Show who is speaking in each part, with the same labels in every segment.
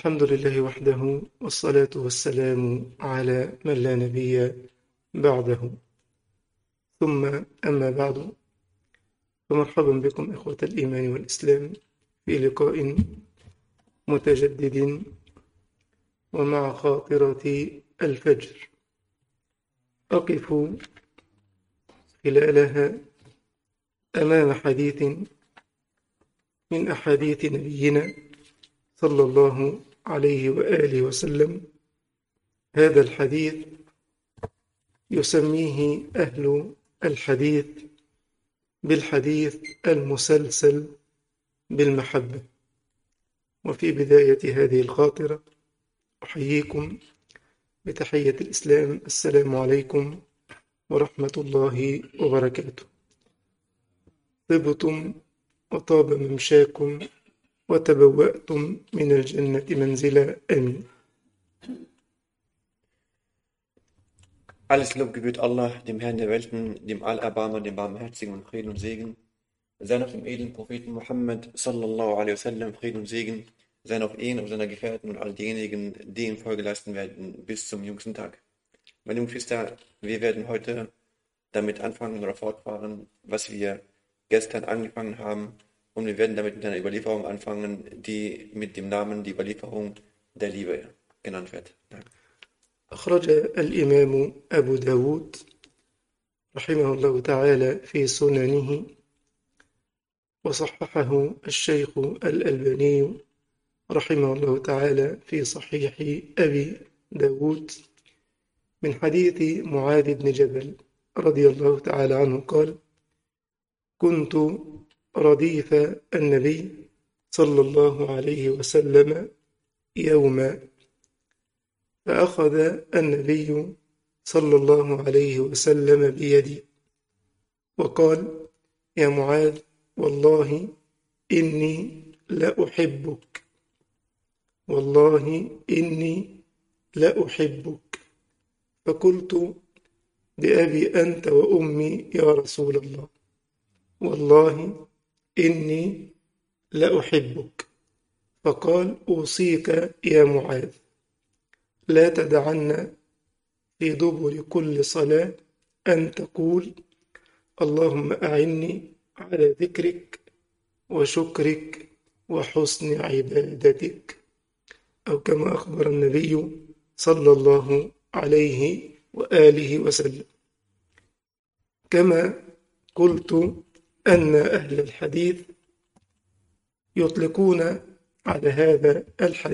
Speaker 1: الحمد لله وحده والصلاة والسلام على من لا نبي بعده، ثم أما بعد، فمرحبا بكم إخوة الإيمان والإسلام في لقاء متجدد ومع خاطرة الفجر. أقف خلالها أمام حديث من أحاديث نبينا صلى الله عليه وآله وسلم. هذا الحديث يسميه أهل الحديث بالحديث المسلسل بالمحبة. وفي بداية هذه الخاطرة أحييكم بتحية الإسلام: السلام عليكم ورحمة الله وبركاته. طبتم وطاب ممشاكم وتبوأتم من الجنة منزلا، آمين.
Speaker 2: Alles Lob gebührt Allah, dem Herrn der Welten, dem Allerbarmer, dem Barmherzigen, und Frieden und Segen sei auf dem edlen Propheten Muhammad sallallahu alaihi wasallam. Frieden und Segen seien auf ihn, auf seiner Gefährten und all diejenigen, die ihm Folge leisten werden bis zum jüngsten Tag. Meine lieben Geschwister, wir werden heute damit anfangen oder fortfahren, was wir gestern angefangen haben, und wir werden damit mit einer Überlieferung anfangen, die mit dem Namen die Überlieferung der Liebe genannt wird. Danke.
Speaker 1: أخرج الإمام أبو داود رحمه الله تعالى في سننه، وصححه الشيخ الألباني رحمه الله تعالى في صحيح أبي داود، من حديث معاذ بن جبل رضي الله تعالى عنه قال: كنت رديف النبي صلى الله عليه وسلم يوما، فأخذ النبي صلى الله عليه وسلم بيدي وقال: يا معاذ، والله إني لأحبك، والله إني لأحبك. فقلت: بأبي أنت وأمي يا رسول الله، والله إني لأحبك. فقال: أوصيك يا معاذ، لا تدعن في دبر كل صلاة أن تقول: اللهم أعني على ذكرك وشكرك وحسن عبادتك، أو كما أخبر النبي صلى الله عليه وآله وسلم. كما قلت أن أهل الحديث يطلقون على هذا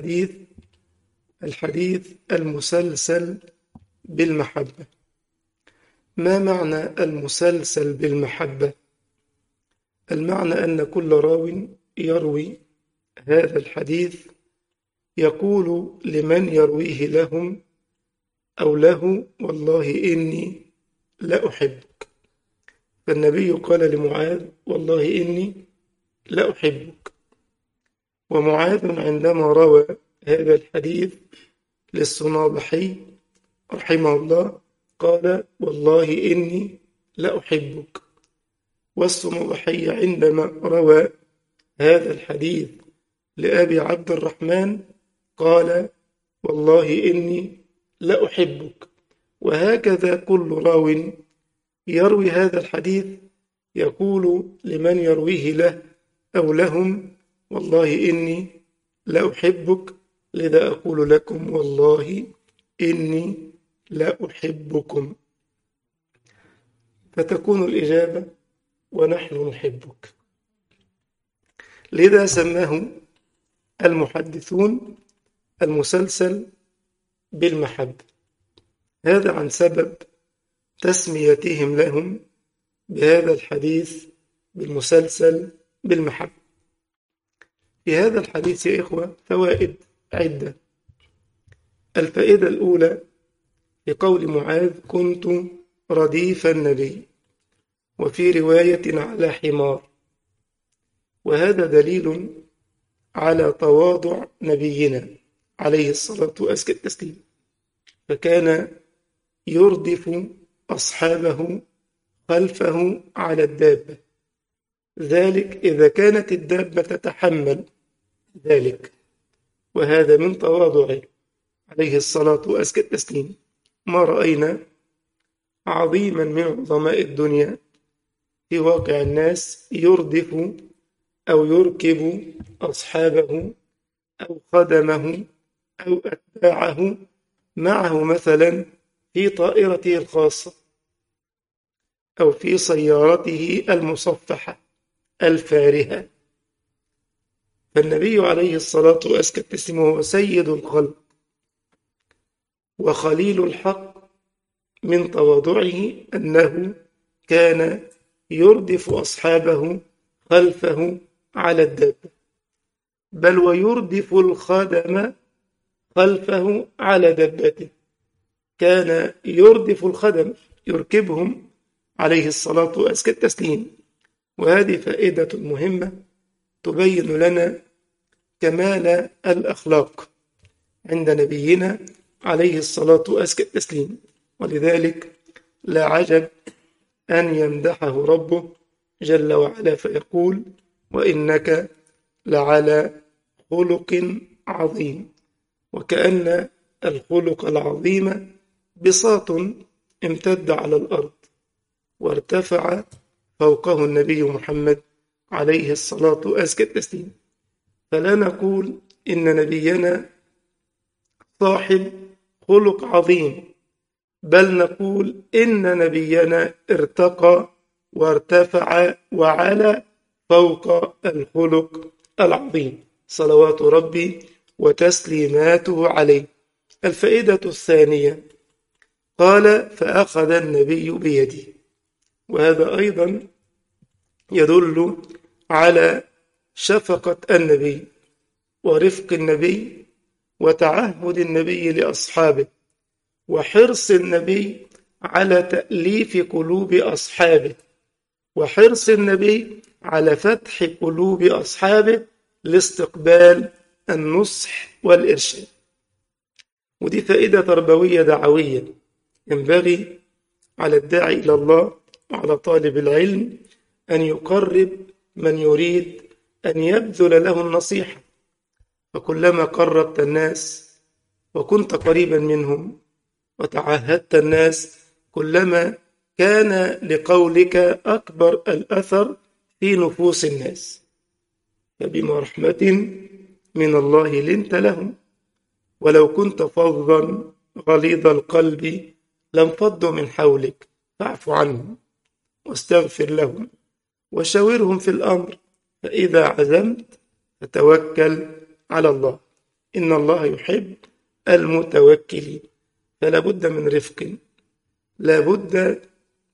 Speaker 1: الحديث المسلسل بالمحبة. ما معنى المسلسل بالمحبة؟ المعنى أن كل راو يروي هذا الحديث يقول لمن يرويه لهم أو له: والله إني لأحبك. فالنبي قال لمعاذ: والله إني لأحبك. ومعاذ عندما روى هذا الحديث للصنابحي رحمه الله قال: والله إني لأحبك. والصنابحي عندما روى هذا الحديث لأبي عبد الرحمن قال: والله إني لأحبك. وهكذا كل راو يروي هذا الحديث يقول لمن يرويه له أو لهم: والله إني لأحبك، لذا أقول لكم والله إني لأحبكم. فتكون الإجابة: ونحن نحبك. لذا سماه المحدثون المسلسل بالمحبة، هذا عن سبب تسميتهم لهم بهذا الحديث بالمسلسل بالمحبة. في هذا الحديث يا إخوة فوائد عدة. الفائدة الأولى في قول معاذ: كنت رديف النبي، وفي رواية على حمار، وهذا دليل على تواضع نبينا عليه الصلاة والسلام، فكان يردف أصحابه خلفه على الدابة، ذلك إذا كانت الدابة تتحمل ذلك. وهذا من تواضعه عليه الصلاة وأزكى التسليم. ما رأينا عظيما من عظماء الدنيا في واقع الناس يردف أو يركب أصحابه أو خدمه أو أتباعه معه مثلا في طائرته الخاصة أو في سيارته المصفحة الفارهة. فالنبي عليه الصلاة وأزكى التسليم هو سيد الخلق وخليل الحق. من تواضعه أنه كان يردف أصحابه خلفه على الدابة، بل ويردف الخدم خلفه على دابته. كان يردف الخدم يركبهم عليه الصلاة وأزكى التسليم. وهذه فائدة مهمة تبين لنا كمال الأخلاق عند نبينا عليه الصلاة وأزكى التسليم. ولذلك لا عجب أن يمدحه ربه جل وعلا فيقول: وإنك لعلى خلق عظيم. وكأن الخلق العظيم بساط امتد على الأرض وارتفع فوقه النبي محمد عليه الصلاة وأزكى التسليم. فلا نقول إن نبينا صاحب خلق عظيم، بل نقول إن نبينا ارتقى وارتفع وعلى فوق الخلق العظيم صلوات ربي وتسليماته عليه. الفائدة الثانية قال: فأخذ النبي بيدي. وهذا أيضا يدل على شفقة النبي ورفق النبي وتعهد النبي لأصحابه وحرص النبي على تأليف قلوب أصحابه وحرص النبي على فتح قلوب أصحابه لاستقبال النصح والإرشاد. ودي فائدة تربوية دعوية ينبغي على الداعي إلى الله وعلى طالب العلم أن يقرب من يريد أن يبذل له النصيحة. فكلما قربت الناس وكنت قريبا منهم وتعهدت الناس كلما كان لقولك أكبر الأثر في نفوس الناس. فبما رحمة من الله لنت لهم ولو كنت فظا غليظ القلب لانفضوا من حولك فاعف عنهم واستغفر لهم وشاورهم في الأمر فإذا عزمت فتوكل على الله إن الله يحب المتوكلين. فلا بد من رفق، لا بد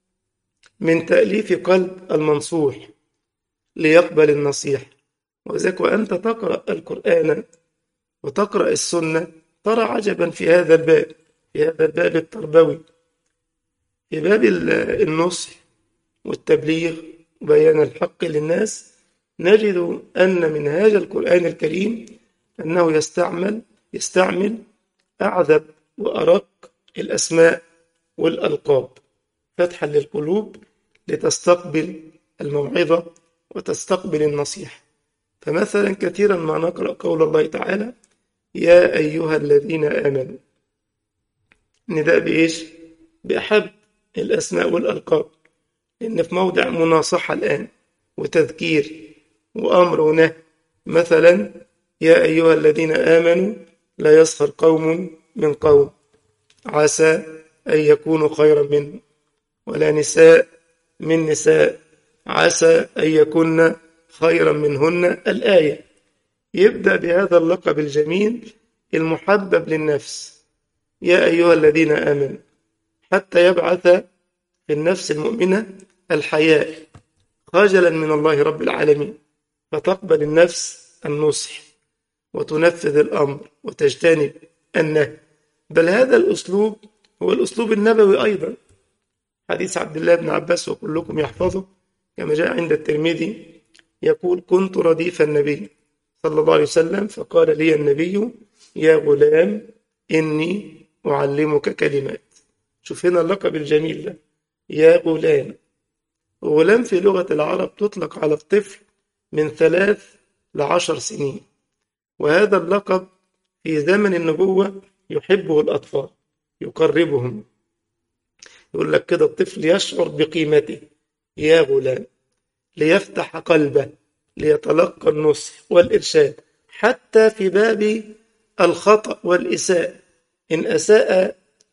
Speaker 1: من تأليف قلب المنصوح ليقبل النصيحة. وذلك وأنت تقرأ القرآن وتقرأ السنة ترى عجبا في هذا الباب، في هذا الباب التربوي، في باب النصح والتبليغ وبيان الحق للناس. نجد أن منهاج القرآن الكريم أنه يستعمل أعذب وأرق الأسماء والألقاب فتحا للقلوب لتستقبل الموعظة وتستقبل النصيحة. فمثلا كثيرا ما نقرأ قول الله تعالى: يا أيها الذين آمنوا. نداء بإيش؟ بأحب الأسماء والألقاب، لأن في موضع مناصحة الآن وتذكير وأمر ونهي. مثلا يا أيها الذين آمنوا لا يسخر قوم من قوم عسى أن يكونوا خيرا منهم ولا نساء من نساء عسى أن يكون خيرا منهن. الآية يبدأ بهذا اللقب الجميل المحبب للنفس: يا أيها الذين آمنوا، حتى يبعث في النفس المؤمنة الحياء خجلا من الله رب العالمين، فتقبل النفس النصح وتنفذ الأمر وتجتنب النهي. بل هذا الأسلوب هو الأسلوب النبوي أيضا. حديث عبد الله بن عباس وكلكم يحفظه كما جاء عند الترمذي يقول: كنت رديف النبي صلى الله عليه وسلم فقال لي النبي: يا غلام إني أعلمك كلمات. شوف هنا اللقب الجميل ده، يا غلام. غلام في لغة العرب تطلق على الطفل من 3 ل10 سنين، وهذا اللقب في زمن النبوة يحبه الأطفال، يقربهم، يقول لك كده الطفل يشعر بقيمته، يا غلام، ليفتح قلبه، ليتلقى النصح والإرشاد حتى في باب الخطأ والإساءة. إن أساء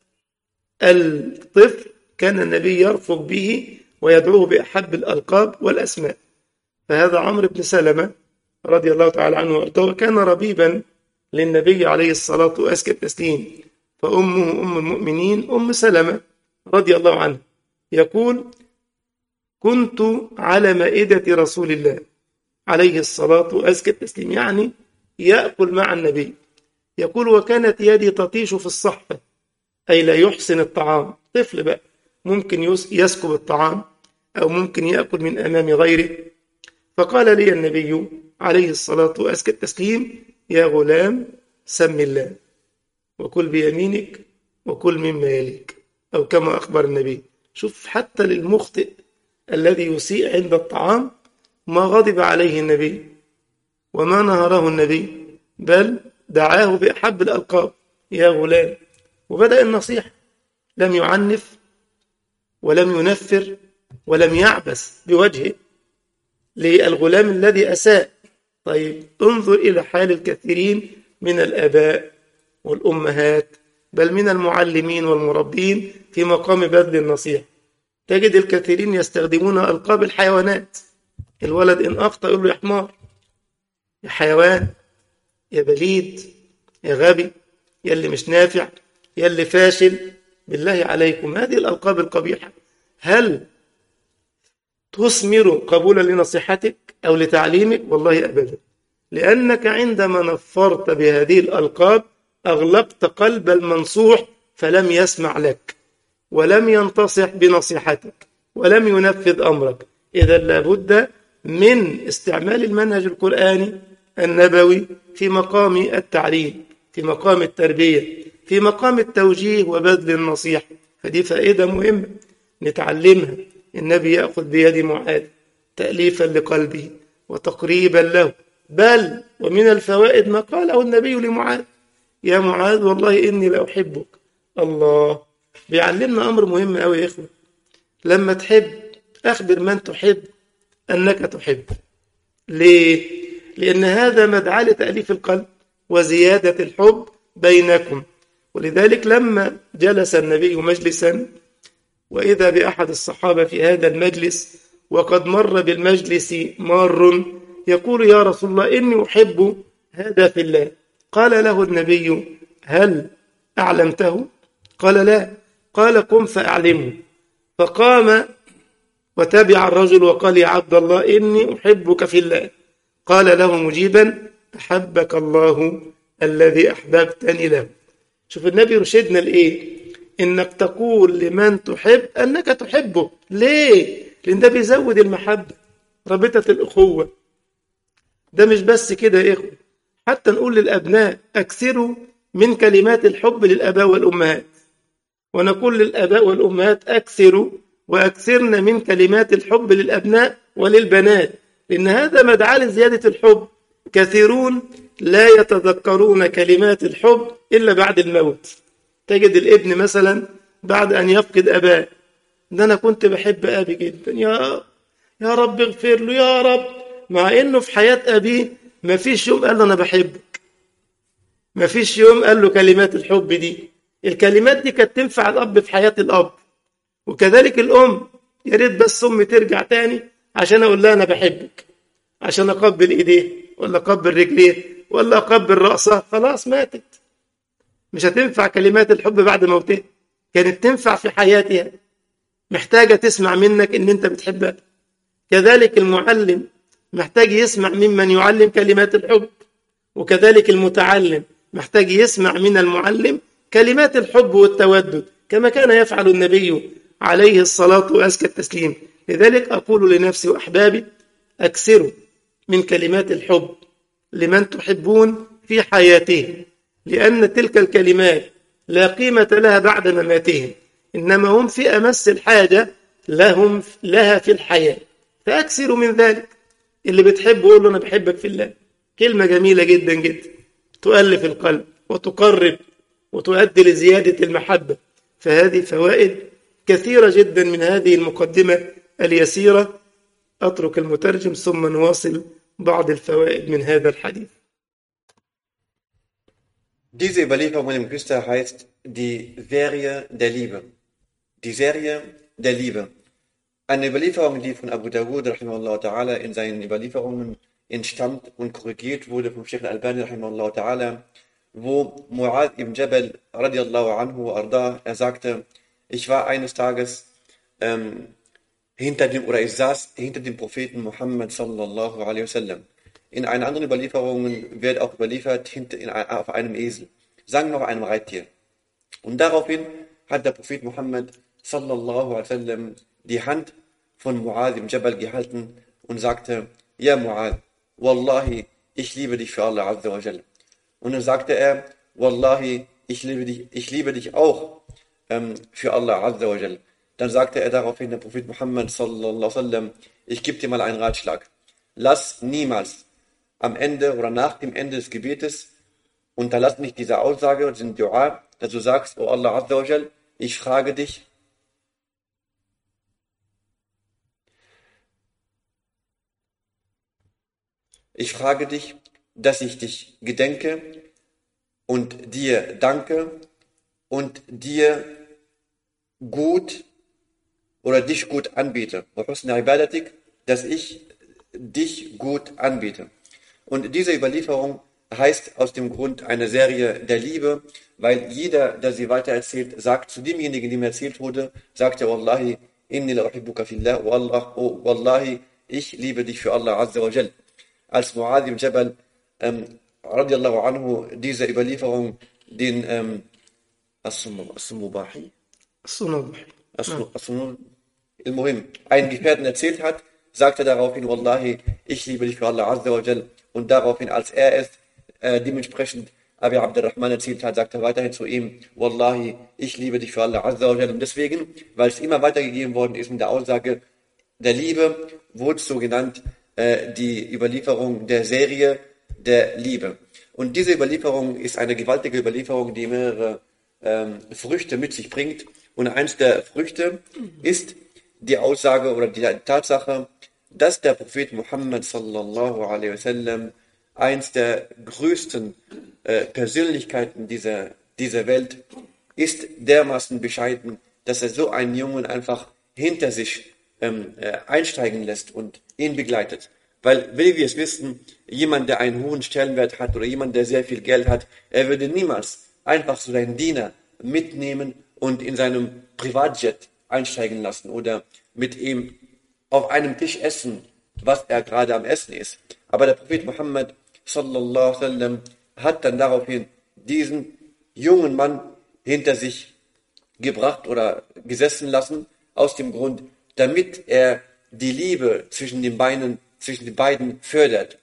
Speaker 1: الطفل كان النبي يرفق به ويدعوه بأحب الألقاب والأسماء. فهذا عمرو بن سلمة رضي الله تعالى عنه وارضاه كان ربيبا للنبي عليه الصلاة وأزكى التسليم، فأمه أم المؤمنين أم سلمة رضي الله عنها يقول: كنت على مائدة رسول الله عليه الصلاة وأزكى التسليم، يعني يأكل مع النبي. يقول: وكانت يدي تطيش في الصحفة، أي لا يحسن الطعام، طفل بقى ممكن يسكب الطعام أو ممكن يأكل من أمام غيره. فقال لي النبي عليه الصلاة وأزكى التسليم: يا غلام، سم الله وكل بيمينك وكل مما يليك، أو كما أخبر النبي. شوف، حتى للمخطئ الذي يسيء عند الطعام ما غضب عليه النبي وما نهره النبي، بل دعاه بأحب الألقاب: يا غلام. وبدأ النصيحة، لم يعنف ولم ينفر ولم يعبس بوجهه للغلام الذي أساء. طيب انظر إلى حال الكثيرين من الآباء والأمهات، بل من المعلمين والمربين في مقام بذل النصيحة. تجد الكثيرين يستخدمون ألقاب الحيوانات. الولد إن أخطأ يقول له: يا حمار، يا حيوان، يا بليد، يا غبي، يا اللي مش نافع، يا اللي فاشل. بالله عليكم، هذه الألقاب القبيحة هل تثمر قبولا لنصيحتك أو لتعليمك؟ والله أبدا، لأنك عندما نفرت بهذه الألقاب أغلقت قلب المنصوح فلم يسمع لك ولم ينتصح بنصيحتك ولم ينفذ أمرك. إذا لابد من استعمال المنهج القرآني النبوي في مقام التعليم، في مقام التربية، في مقام التوجيه وبذل النصيحة. فدي فائدة مهمة نتعلمها. النبي يأخذ بيد معاذ تأليفا لقلبه وتقريبا له، بل ومن الفوائد ما قاله النبي لمعاذ: يا معاذ، والله إني لأحبك. الله بيعلمنا أمر مهم أوي يا إخوة. لما تحب أخبر من تحب أنك تحب. ليه؟ لأن هذا مدعاة لتأليف القلب وزيادة الحب بينكم. ولذلك لما جلس النبي مجلسا وإذا بأحد الصحابة في هذا المجلس وقد مر بالمجلس مار يقول: يا رسول الله، إني أحب هذا في الله. قال له النبي: هل أعلمته؟ قال: لا. قال: قم فأعلمه. فقام وتبع الرجل وقال: يا عبد الله، إني أحبك في الله. قال له مجيبا: أحبك الله الذي أحببتني له. شوف النبي يرشدنا لإيه؟ إنك تقول لمن تحب أنك تحبه. ليه؟ لأن ده بيزود المحبة، رابطة الأخوة. ده مش بس كده يا إخوة، حتى نقول للأبناء: أكثروا من كلمات الحب للآباء والأمهات، ونقول للآباء والأمهات: أكثروا وأكثرن من كلمات الحب للأبناء وللبنات، لأن هذا مدعاة لزيادة الحب. كثيرون لا يتذكرون كلمات الحب إلا بعد الموت. تجد الابن مثلا بعد أن يفقد أباه: ده أنا كنت بحب أبي جدا، يا رب اغفر له يا رب، مع إنه في حياة أبيه ما فيش يوم قال له أنا بحبك، ما فيش يوم قال له كلمات الحب دي. الكلمات دي كانت تنفع الأب في حياة الأب، وكذلك الأم. يا ريت بس أمي ترجع تاني عشان أقول لها أنا بحبك، عشان أقبل إيديه ولا أقبل رجليه ولا أقبل رأسه. خلاص ماتت، مش هتنفع كلمات الحب بعد موتها. كانت تنفع في حياتها، محتاجة تسمع منك إن أنت بتحبها. كذلك المعلم محتاج يسمع ممن يعلم كلمات الحب، وكذلك المتعلم محتاج يسمع من المعلم كلمات الحب والتودد، كما كان يفعل النبي عليه الصلاة وأزكى التسليم. لذلك أقول لنفسي وأحبابي: أكثروا من كلمات الحب لمن تحبون في حياتهم، لأن تلك الكلمات لا قيمة لها بعد مماتهم، إنما هم في أمس الحاجة لها في الحياة. فأكثروا من ذلك. اللي بتحبه قول له: أنا بحبك في الله. كلمة جميلة جدا جدا تؤلف القلب. وتقرب وتؤدي لزيادة المحبة. فهذه فوائد كثيرة جدا من هذه المقدمة اليسيرة. أترك المترجم ثم نواصل بعض الفوائد من هذا الحديث.
Speaker 2: Diese Überlieferung im Küster heißt die Serie der Liebe. Die Serie der Liebe. Eine Überlieferung, die von Abu Dawud rahimahullah ta'ala in seinen Überlieferungen entstammt und korrigiert wurde vom Sheikh al-Albani rahimahullah ta'ala, wo Mu'adh ibn Jabal radiallahu anhu arda, er sagte, ich war eines Tages ich saß hinter dem Propheten Muhammad sallallahu alaihi wasallam. In einer anderen Überlieferung wird auch überliefert auf einem Esel, sagen wir auf einem Reittier. Und daraufhin hat der Prophet Muhammad sallallahu alaihi wasallam die Hand von Mu'adh ibn Jabal gehalten und sagte, ja Mu'adh, Wallahi, ich liebe dich für Allah Azza wa Jal. Und dann sagte er, Wallahi, ich liebe dich auch für Allah Azza wa Jal. Dann sagte er daraufhin, der Prophet Muhammad sallallahu alaihi wasallam, ich gebe dir mal einen Ratschlag. Lass niemals am Ende oder nach dem Ende des Gebetes unterlass nicht diese Aussage oder diesen Dua, dass du sagst, oh Allah Azza wa Jal, ich frage dich, dass ich dich gedenke und dir danke und dir gut oder dich gut anbete. Dass ich dich gut anbete. Und diese Überlieferung heißt aus dem Grund eine Serie der Liebe, weil jeder, der sie weitererzählt, sagt zu demjenigen, dem erzählt wurde, sagt er, Wallahi, inni la uhibbuka fillah, oh Wallahi, ich liebe dich für Allah Azza wa Jal. Als Mu'adh ibn Jabal radiallahu anhu diese Überlieferung den einen Gefährten erzählt hat, sagte daraufhin, Wallahi, ich liebe dich für Allah Azza wa Jal. Und daraufhin, als er es dementsprechend Abi Abdurrahman erzählt hat, sagte er weiterhin zu ihm, Wallahi, ich liebe dich für Allah Azza wa Jal. Und deswegen, weil es immer weitergegeben worden ist mit der Aussage der Liebe, wurde es so genannt, die Überlieferung der Serie der Liebe. Und diese Überlieferung ist eine gewaltige Überlieferung, die mehrere Früchte mit sich bringt. Und eins der Früchte ist die Aussage oder die Tatsache, dass der Prophet Muhammad sallallahu alaihi wasallam eins der größten Persönlichkeiten dieser Welt ist, dermaßen bescheiden, dass er so einen Jungen einfach hinter sich einsteigen lässt und ihn begleitet. Weil, wie wir es wissen, jemand, der einen hohen Stellenwert hat oder jemand, der sehr viel Geld hat, er würde niemals einfach so seinen Diener mitnehmen und in seinem Privatjet einsteigen lassen oder mit ihm auf einem Tisch essen, was er gerade am Essen ist. Aber der Prophet Muhammad sallallahu alaihi wasallam hat dann daraufhin diesen jungen Mann hinter sich gebracht oder gesessen lassen, aus dem Grund, damit er die Liebe zwischen den beiden fördert.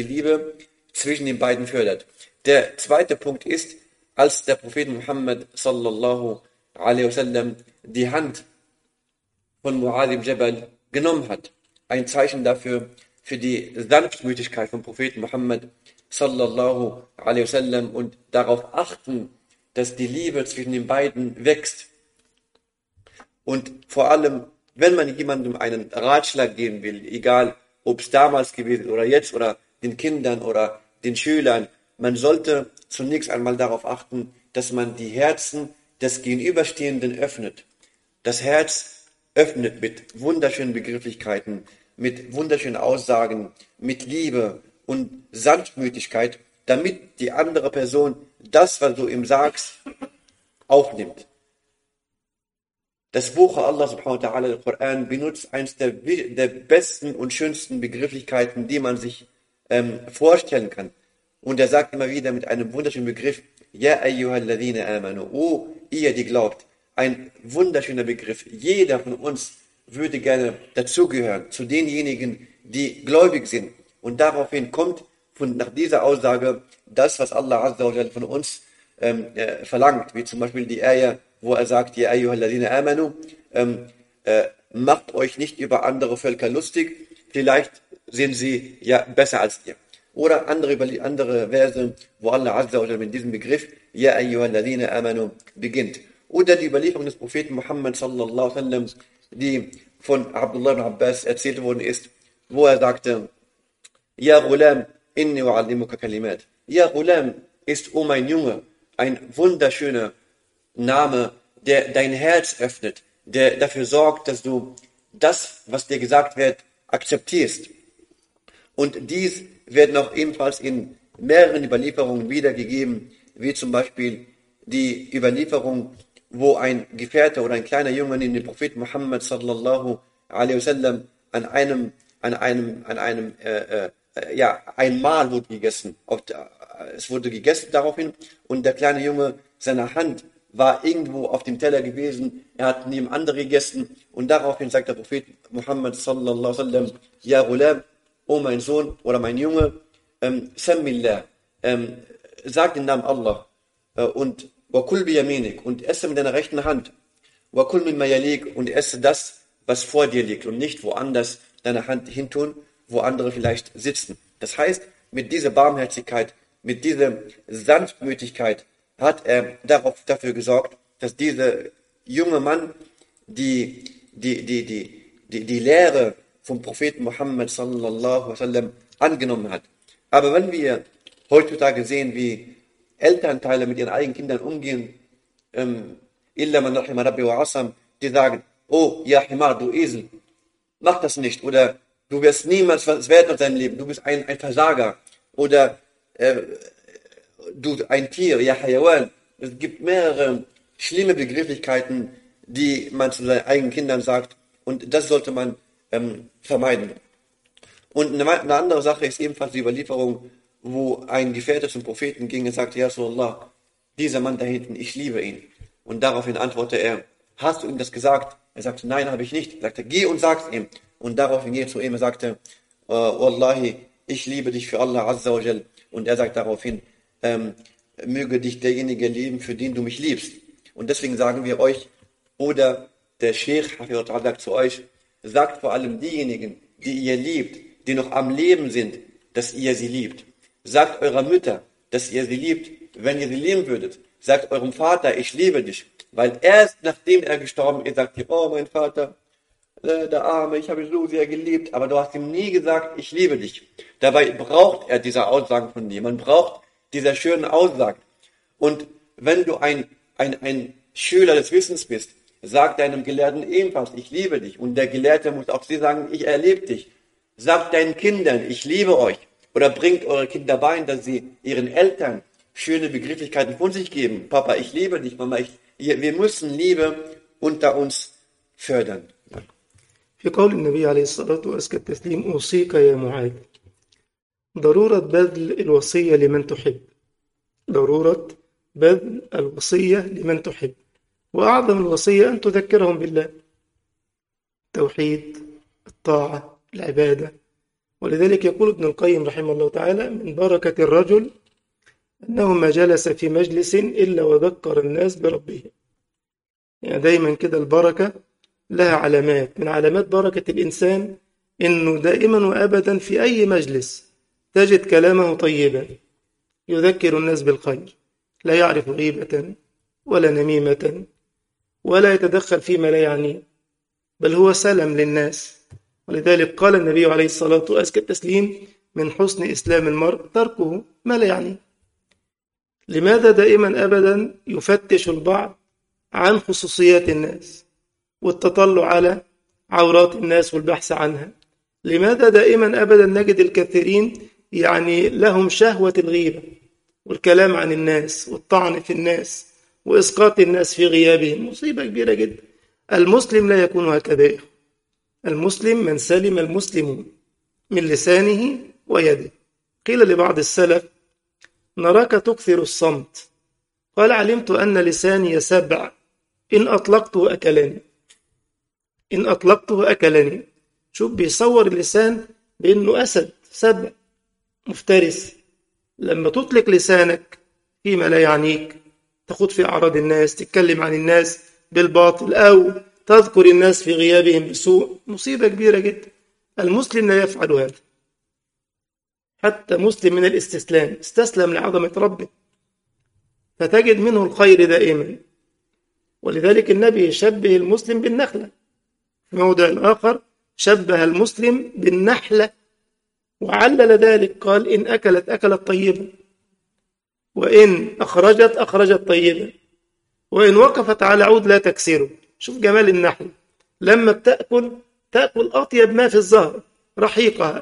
Speaker 2: Der zweite Punkt ist, als der Prophet Muhammad sallallahu alaihi wasallam die Hand von Mu'adh ibn Jabal genommen hat. Ein Zeichen dafür, für die Sanftmütigkeit vom Propheten Muhammad sallallahu alaihi wasallam und darauf achten, dass die Liebe zwischen den beiden wächst. Und vor allem, wenn man jemandem einen Ratschlag geben will, egal ob es damals gewesen ist oder jetzt oder den Kindern oder den Schülern, man sollte zunächst einmal darauf achten, dass man die Herzen des Gegenüberstehenden öffnet. Das Herz öffnet mit wunderschönen Begrifflichkeiten, mit wunderschönen Aussagen, mit Liebe und Sanftmütigkeit, damit die andere Person das, was du ihm sagst, aufnimmt. Das Buch Allah subhanahu wa ta'ala, der Koran, benutzt eines der besten und schönsten Begrifflichkeiten, die man sich vorstellen kann. Und er sagt immer wieder mit einem wunderschönen Begriff, Ja ayyuhalladhina amanu, oh ihr, die glaubt. Ein wunderschöner Begriff. Jeder von uns würde gerne dazugehören, zu denjenigen, die gläubig sind. Und daraufhin kommt nach dieser Aussage das, was Allah Azza wa Jalla von uns verlangt, wie zum Beispiel die Ayah, wo er sagt, Ja ayyuhalladhina amanu, macht euch nicht über andere Völker lustig, vielleicht sind sie ja besser als ihr. Oder andere Verse, wo Allah Azza wa Jalla mit diesem Begriff Ya ayyuhalladhina amanu beginnt. Oder die Überlieferung des Propheten Muhammad sallallahu alaihi wasallam, die von Abdullah ibn Abbas erzählt worden ist, wo er sagte, Ja Ghulam, inni wa'allimuka kalimat. Ja Ghulam ist, oh mein Junge, ein wunderschöner Name, der dein Herz öffnet, der dafür sorgt, dass du das, was dir gesagt wird, akzeptierst. Und dies wird noch ebenfalls in mehreren Überlieferungen wiedergegeben, wie zum Beispiel die Überlieferung, wo ein Gefährte oder ein kleiner Junge neben dem Propheten Muhammad sallallahu alaihi wasallam ein Mahl wurde gegessen. Es wurde gegessen daraufhin und der kleine Junge, seine Hand war irgendwo auf dem Teller gewesen, er hat neben andere gegessen und daraufhin sagt der Prophet Muhammad sallallahu alaihi wasallam, Ja Ghulam, oh mein Sohn oder mein Junge, Sammillah, sag den Namen Allah und Wakul bi yaminik und esse mit deiner rechten Hand, Wakul mimma yalik und esse das, was vor dir liegt und nicht woanders deine Hand hintun, wo andere vielleicht sitzen. Das heißt, mit dieser Barmherzigkeit, mit dieser Sanftmütigkeit hat er dafür gesorgt, dass dieser junge Mann die Lehre vom Propheten Muhammad sallallahu alaihi wasallam angenommen hat. Aber wenn wir heutzutage sehen, wie Elternteile mit ihren eigenen Kindern umgehen, illa man rahima rabbi wa asam, die sagen, oh, ja Himar, du Esel, mach das nicht, oder du wirst niemals was werden in deinem Leben, du bist ein Versager, oder du ein Tier, ja Hayawan. Es gibt mehrere schlimme Begrifflichkeiten, die man zu seinen eigenen Kindern sagt, und das sollte man vermeiden. Und eine andere Sache ist ebenfalls die Überlieferung, wo ein Gefährte zum Propheten ging und sagte, Ja Rasulallah, dieser Mann da hinten, ich liebe ihn. Und daraufhin antwortete er, hast du ihm das gesagt? Er sagte, nein, habe ich nicht. Er sagte, geh und sag's ihm. Und daraufhin ging er zu ihm und sagte, Wallahi, ich liebe dich für Allah Azza wa Jal. Und er sagt daraufhin, möge dich derjenige lieben, für den du mich liebst. Und deswegen sagen wir euch, oder der Sheikh Hafidhullah sagt zu euch, sagt vor allem diejenigen, die ihr liebt, die noch am Leben sind, dass ihr sie liebt. Sagt eurer Mütter, dass ihr sie liebt, wenn ihr sie lieben würdet. Sagt eurem Vater, ich liebe dich. Weil erst nachdem er gestorben ist, sagt ihr, oh mein Vater, der Arme, ich habe ihn so sehr geliebt, aber du hast ihm nie gesagt, ich liebe dich. Dabei braucht er diese Aussagen von dir. Man braucht diese schönen Aussagen. Und wenn du ein Schüler des Wissens bist, sag deinem Gelehrten ebenfalls, ich liebe dich. Und der Gelehrte muss auch dir sagen, ich erlebe dich. Sagt deinen Kindern, ich liebe euch. Oder bringt eure Kinder bei, dass sie ihren Eltern schöne Begrifflichkeiten von sich geben. Papa, ich liebe dich, Mama, wir müssen Liebe unter uns fördern.
Speaker 1: في قول النبي عليه الصلاة وأزكى التسليم أوصيك يا معاذ ضرورة بذل الوصية لمن تحب ضرورة بذل الوصية لمن تحب وأعظم الوصية أن تذكرهم بالله التوحيد الطاعة العبادة ولذلك يقول ابن القيم رحمه الله تعالى من بركة الرجل أنه ما جلس في مجلس إلا وذكر الناس بربه يعني دايما كده البركة لها علامات من علامات بركة الإنسان إنه دائما وأبدا في أي مجلس تجد كلامه طيبا يذكر الناس بالخير لا يعرف غيبة ولا نميمة ولا يتدخل فيما لا يعنيه بل هو سلم للناس ولذلك قال النبي عليه الصلاة وأزكى التسليم من حسن إسلام المرء تركه ما لا يعنيه لماذا دائما أبدا يفتش البعض عن خصوصيات الناس والتطلع على عورات الناس والبحث عنها لماذا دائما أبدا نجد الكثيرين يعني لهم شهوة الغيبة والكلام عن الناس والطعن في الناس وإسقاط الناس في غيابهم مصيبة كبيرة جدا المسلم لا يكون هكذا المسلم من سلم المسلمون من لسانه ويده قيل لبعض السلف نراك تكثر الصمت قال علمت أن لساني سبع إن أطلقته أكلني إن أطلقته أكلني شوف بيصور اللسان بأنه أسد سبع مفترس لما تطلق لسانك فيما لا يعنيك تخوض في أعراض الناس تتكلم عن الناس بالباطل أو تذكر الناس في غيابهم بسوء مصيبة كبيرة جدا المسلم لا يفعل هذا حتى مسلم من الاستسلام، استسلم لعظمة ربه، فتجد منه الخير دائما. ولذلك النبي يشبه المسلم بالنخلة، في موضع آخر شبه المسلم بالنحلة وعلل ذلك، قال إن أكلت أكلت طيبة، وإن أخرجت طيبة، وإن وقفت على عود لا تكسره. شوف جمال النحل، لما بتأكل تأكل أطيب ما في الزهر رحيقها،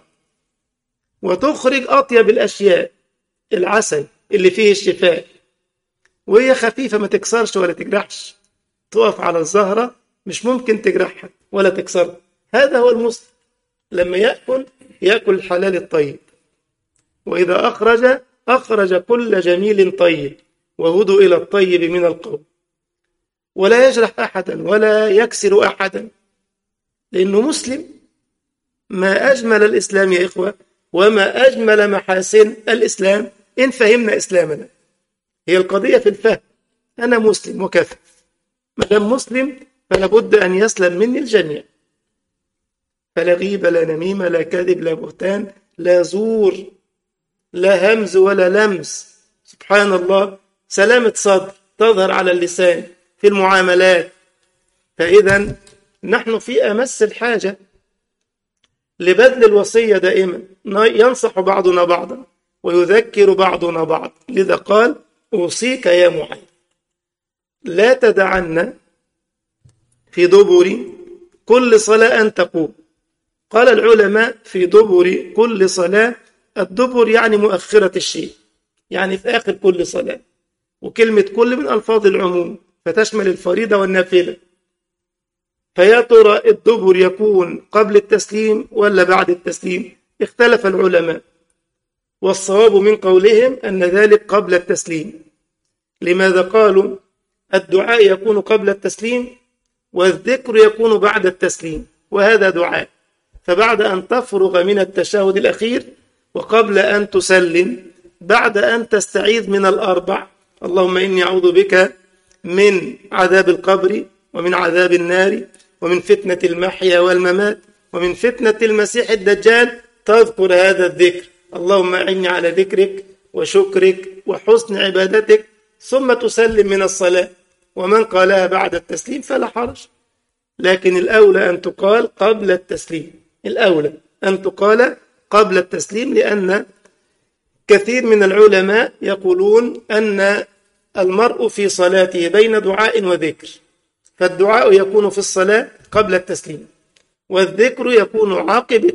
Speaker 1: وتخرج أطيب الأشياء، العسل اللي فيه الشفاء، وهي خفيفة ما تكسرش ولا تجرحش، تقف على الزهرة مش ممكن تجرحها ولا تكسرها. هذا هو المسلم، لما يأكل الحلال الطيب، وإذا أخرج كل جميل طيب، وهدوا إلى الطيب من القول، ولا يجرح أحدا ولا يكسر أحدا، لأنه مسلم. ما أجمل الإسلام يا إخوة، وما أجمل محاسن الإسلام إن فهمنا إسلامنا. هي القضية في الفهم، أنا مسلم وكفى، ما دام مسلم فلا بد أن يسلم مني الجميع، فلا غيبة لا نميمة لا كذب لا بهتان لا زور لا همز ولا لمس. سبحان الله، سلامة صدر تظهر على اللسان في المعاملات. فإذا نحن في أمس الحاجة لبذل الوصية دائما، ينصح بعضنا بعضا ويذكر بعضنا بعض. لذا قال أوصيك يا معاذ لا تدعن في دبر كل صلاة أن تقول. قال العلماء في دبر كل صلاة، الدبر يعني مؤخرة الشيء، يعني في آخر كل صلاة، وكلمة كل من ألفاظ العموم فتشمل الفريضة والنافلة. فيا ترى الدبر يكون قبل التسليم ولا بعد التسليم؟ اختلف العلماء، والصواب من قولهم أن ذلك قبل التسليم. لماذا قالوا الدعاء يكون قبل التسليم والذكر يكون بعد التسليم؟ وهذا دعاء. فبعد أن تفرغ من التشهد الأخير، وقبل أن تسلم، بعد أن تستعيذ من الأربع، اللهم إني أعوذ بك من عذاب القبر ومن عذاب النار ومن فتنة المحيا والممات ومن فتنة المسيح الدجال، تذكر هذا الذكر، اللهم أعني على ذكرك وشكرك وحسن عبادتك، ثم تسلم من الصلاة. ومن قالها بعد التسليم فلا حرج، لكن الأولى أن تقال قبل التسليم، الأولى أن تقال قبل التسليم، لأن كثير من العلماء يقولون أن المرء في صلاته بين دعاء وذكر، فالدعاء يكون في الصلاة قبل التسليم، والذكر يكون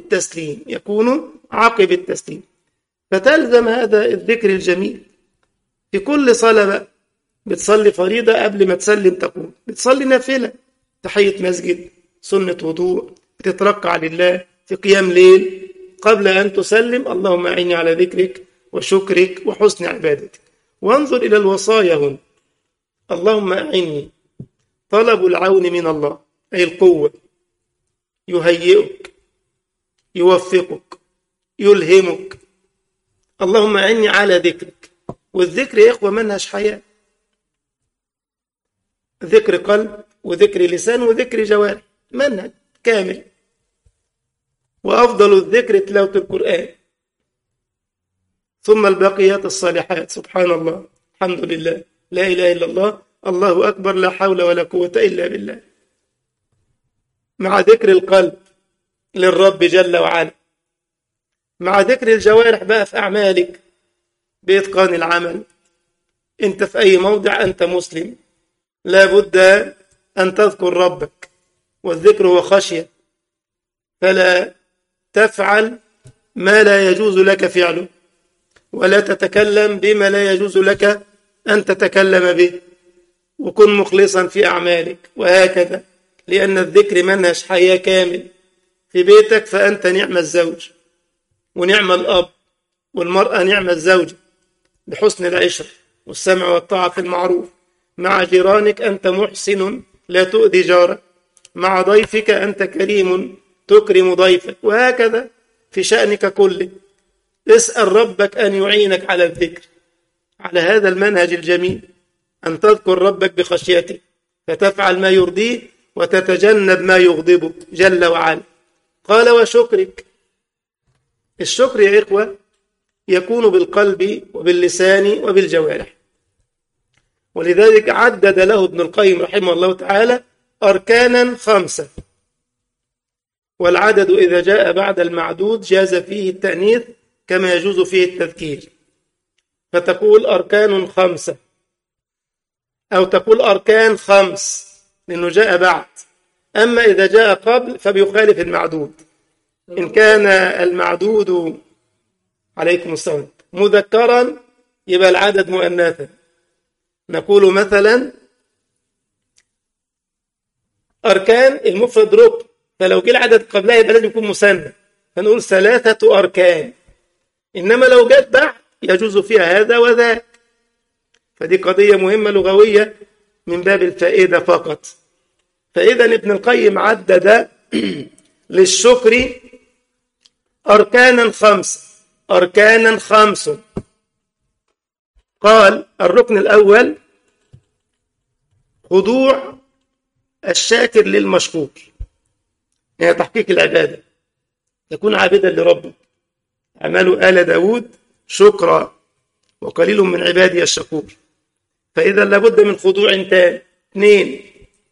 Speaker 1: عقب التسليم، فتلزم هذا الذكر الجميل في كل صلاة. بقى بتصلي فريضة قبل ما تسلم تقول، بتصلي نافلة تحية مسجد، سنة وضوء، بتتركع لله في قيام ليل، قبل أن تسلم اللهم أعني على ذكرك وشكرك وحسن عبادتك. وانظر إلى الوصايا هنا، اللهم أعني، طلب العون من الله أي القوة، يهيئك يوفقك يلهمك، اللهم أعني على ذكرك. والذكر يا إخوة منهج حياة، ذكر قلب وذكر لسان وذكر جوارح، منهج كامل. وأفضل الذكر تلاوة القرآن، ثم البقيات الصالحات، سبحان الله، الحمد لله، لا إله إلا الله، الله أكبر، لا حول ولا قوة إلا بالله. مع ذكر القلب للرب جل وعلا، مع ذكر الجوارح بقى في أعمالك بإتقان العمل. أنت في أي موضع أنت مسلم لا بد أن تذكر ربك، والذكر هو خشية، فلا تفعل ما لا يجوز لك فعله، ولا تتكلم بما لا يجوز لك أن تتكلم به، وكن مخلصا في أعمالك، وهكذا. لأن الذكر منهج حياة كامل. في بيتك فأنت نعم الزوج ونعم الأب، والمرأة نعم الزوجة، بحسن العشرة والسمع والطاعة في المعروف. مع جيرانك أنت محسن لا تؤذي جارك، مع ضيفك أنت كريم تكرم ضيفك، وهكذا في شأنك كله. اسأل ربك أن يعينك على الذكر، على هذا المنهج الجميل، أن تذكر ربك بخشيته فتفعل ما يرضيه وتتجنب ما يغضبه جل وعلا. قال وشكرك. الشكر يا إخوة يكون بالقلب وباللسان وبالجوارح. ولذلك عدد له ابن القيم رحمه الله تعالى أركانا 5، والعدد إذا جاء بعد المعدود جاز فيه التأنيث كما يجوز فيه التذكير، فتقول أركان 5 أو تقول أركان 5 لأنه جاء بعد. أما إذا جاء قبل فبيخالف المعدود. إن كان المعدود عليكم السلام مذكرا يبقى العدد مؤنثا، نقول مثلا أركان المفرد ركن، فلو جه العدد قبلها يبقى لازم يكون مثنى، فنقول 3 أركان. إنما لو جت بعد يجوز فيها هذا وذاك. فدي قضية مهمة لغوية من باب الفائدة فقط. فإذا ابن القيم عدد للشكر أركانا 5. أركانا 5 قال: الركن الأول خضوع الشاكر للمشكور، يعني تحقيق العبادة، يكون عابدا لربه. عملوا آل داود شكرا وقليل من عبادي الشكور. فإذا لابد من خضوع تام. 2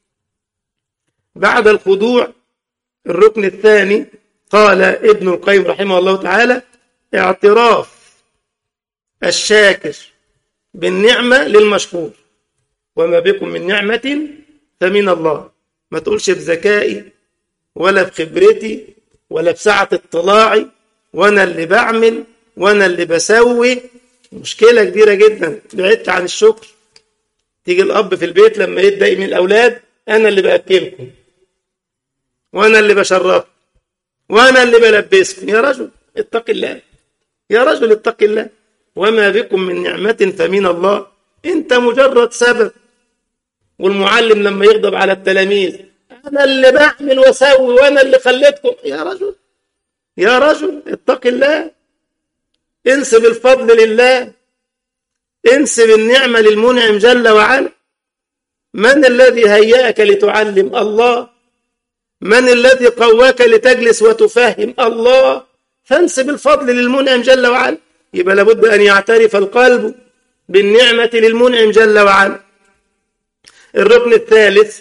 Speaker 1: بعد الخضوع الركن الثاني قال ابن القيم رحمه الله تعالى: اعتراف الشاكر بالنعمة للمشكور، وما بكم من نعمة فمن الله. ما تقولش بذكائي ولا بخبرتي ولا بسعة اطلاعي وانا اللي بعمل وانا اللي بسوي. مشكلة كبيرة جدا، بعدت عن الشكر. تيجي الأب في البيت لما يتضايق من الأولاد: أنا اللي بأكلكم وأنا اللي بشربكم وأنا اللي بلبسكم. يا رجل اتق الله، يا رجل اتق الله. وما بكم من نعمة فمن الله، أنت مجرد سبب. والمعلم لما يغضب على التلاميذ: أنا اللي بعمل وأسوي وأنا اللي خليتكم. يا رجل، يا رجل اتق الله. انسب الفضل لله، انسب النعمة للمنعم جل وعلا. من الذي هيأك لتعلم؟ الله. من الذي قواك لتجلس وتفهم؟ الله. فانسب الفضل للمنعم جل وعلا. يبقى لابد أن يعترف القلب بالنعمة للمنعم جل وعلا. الركن الثالث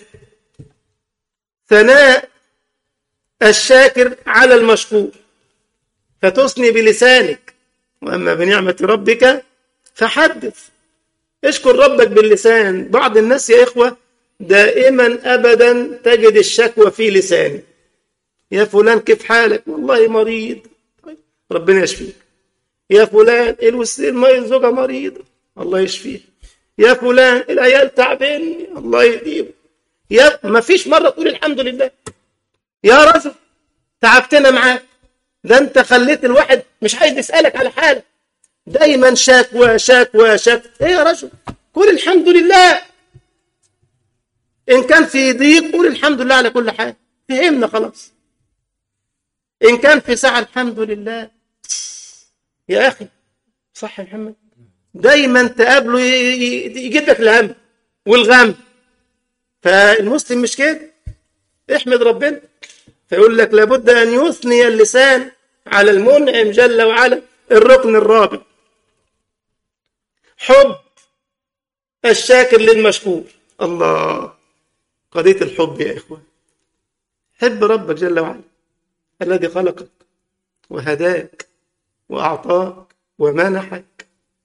Speaker 1: ثناء الشاكر على المشكور، فتثني بلسانك. وأما بنعمة ربك فحدث. اشكر ربك باللسان. بعض الناس يا إخوة دائما أبدا تجد الشكوى في لسانه: يا فلان كيف حالك؟ والله مريض. طيب ربنا يشفيك. يا فلان الزوجة مريضة، الله يشفيه. يا فلان العيال تعبانين، الله يهديهم. يا ما فيش مرة تقول الحمد لله. يا رجل تعبتنا معاك، ده انت خليت الواحد مش عايز يسألك على حالك، دايما شكوى شكوى شكوى. ايه يا رجل، قول الحمد لله. ان كان في ضيق قول الحمد لله على كل حال، فهمنا خلاص. ان كان في سعة الحمد لله. يا اخي صح يا محمد، دايما تقابله يجيب لك الهم والغم. فالمسلم مش كده، احمد ربنا. فيقول لك لابد ان يثني اللسان على المنعم جل وعلا. الركن الرابع حب الشاكر للمشكور. الله، قضية الحب يا إخوة. حب ربك جل وعلا الذي خلقك وهداك وأعطاك ومنحك.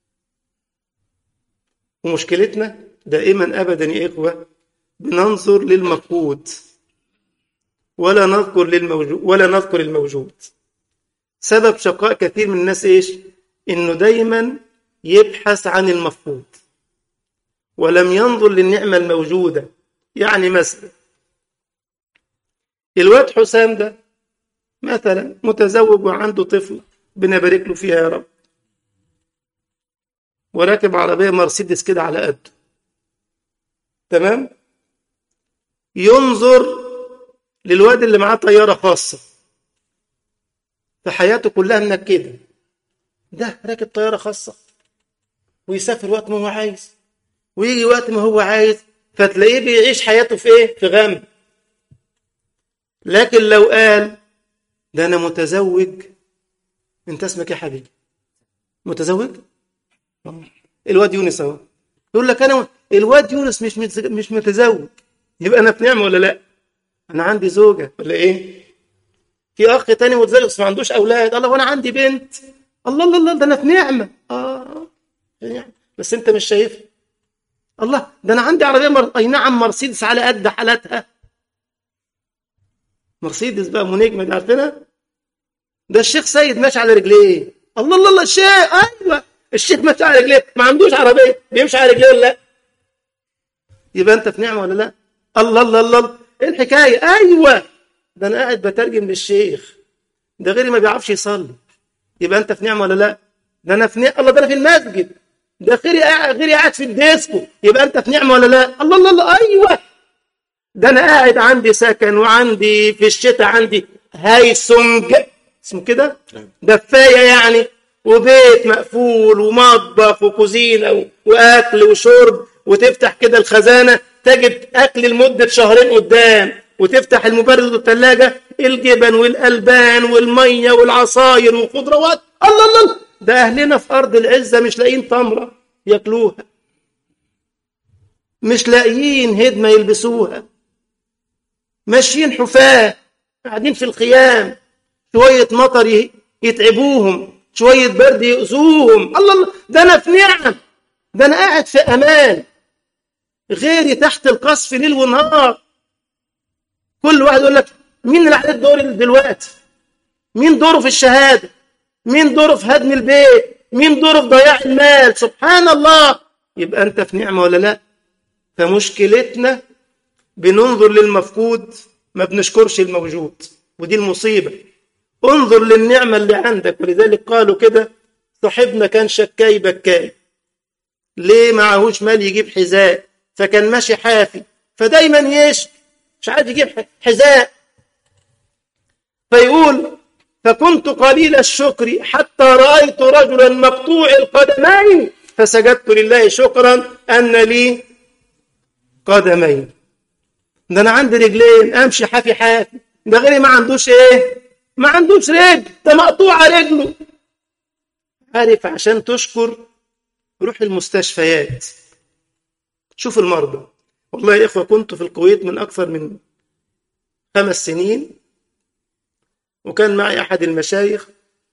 Speaker 1: ومشكلتنا دائما أبدا يا إخوة بننظر للمفقود ولا نذكر الموجود. سبب شقاء كثير من الناس إيش؟ إنه دايما يبحث عن المفقود ولم ينظر للنعمة الموجودة. يعني مثلا الواد حسام ده مثلا متزوج وعنده طفل، بنبارك له فيها يا رب، وراكب عربية مرسيدس كده على قده، تمام؟ ينظر للواد اللي معاه طيارة خاصة، في حياته كلها انك كده، ده راكب طيارة خاصة ويسافر وقت ما هو عايز ويجي وقت ما هو عايز، فتلاقيه بيعيش حياته في ايه؟ في غم. لكن لو قال ده انا متزوج، انت اسمك يا حبيبي؟ متزوج؟ الواد يونس اهو يقول لك انا الواد يونس مش متزوج، يبقى انا في نعمه ولا لا؟ انا عندي زوجه ولا ايه؟ في اخ تاني متزوج بس ما عندوش اولاد، الله وانا عندي بنت، الله الله الله، ده انا في نعمه. يعني بس انت مش شايفها. الله، ده انا عندي عربيه اي نعم مرسيدس على قد حالاتها، مرسيدس بقى منجمه دي عارفينها. ده الشيخ سيد ماشي على رجليه، الله الله الله، الشيخ، ايوه الشيخ ماشي على رجليه، ما عندوش عربيه، بيمشي على رجليه ولا لا؟ يبقى انت في نعمه ولا لا؟ الله الله الله، ايه الحكايه؟ ايوه ده انا قاعد بترجم للشيخ، ده غيري ما بيعرفش يصلي، يبقى انت في نعمه ولا لا؟ ده انا في نعمه، الله ده انا في المسجد، ده غيري قاعد في الديسكو، يبقى انت في نعمه ولا لا؟ الله الله الله، ايوه ده انا قاعد عندي سكن، وعندي في الشتاء عندي هايسونج اسمه كده، دفايه يعني، وبيت مقفول ومطبخ وكوزينه واكل وشرب، وتفتح كده الخزانه تجد اكل لمده شهرين قدام، وتفتح المبرد والثلاجه الجبن والالبان والميه والعصاير والخضروات، الله الله، ده اهلنا في ارض العزه مش لاقيين تمره ياكلوها، مش لاقيين هدمه يلبسوها، ماشيين حفاة قاعدين في الخيام، شويه مطر يتعبوهم، شويه برد يؤذوهم، الله الله، ده انا في نعم، ده انا قاعد في امان، غيري تحت القصف ليل ونهار. كل واحد يقول لك مين اللي عليه الدور دلوقتي؟ مين دوره في الشهاده؟ مين دوره في هدم البيت؟ مين دوره في ضياع المال؟ سبحان الله، يبقى انت في نعمه ولا لا؟ فمشكلتنا بننظر للمفقود ما بنشكرش الموجود، ودي المصيبه. انظر للنعمه اللي عندك، ولذلك قالوا كده صاحبنا كان شكاي بكاي، ليه معهوش مال يجيب حذاء، فكان ماشي حافي، فدايما يشكي مش عارف يجيب حذاء، فيقول فكنت قليل الشكر حتى رأيت رجلا مقطوع القدمين فسجدت لله شكرا أن لي قدمين. ده أنا عندي رجلين أمشي حافي حافي، ده غيري ما عندوش إيه؟ ما عندوش رجل، ده مقطوعة رجله. عارف عشان تشكر روح المستشفيات، شوف المرضى. والله يا إخوة كنت في الكويت من أكثر من 5 سنين، وكان معي أحد المشايخ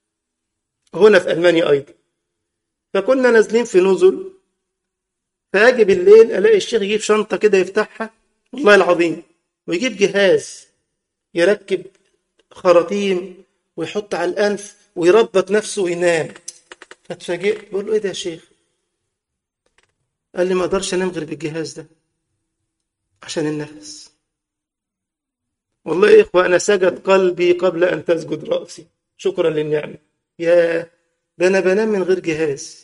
Speaker 1: هنا في ألمانيا أيضا، فكنا نازلين في نزل، فأجي بالليل ألاقي الشيخ يجيب شنطة كده يفتحها والله العظيم، ويجيب جهاز يركب خراطيم ويحط على الأنف ويربط نفسه وينام. فاتفاجئت بقول له إيه ده يا شيخ؟ قال لي ما أقدرش أنام غير بالجهاز ده عشان النفس. والله يا إخوة أنا سجد قلبي قبل أن تسجد رأسي شكرا للنعمة. يا ده أنا بنام من غير جهاز،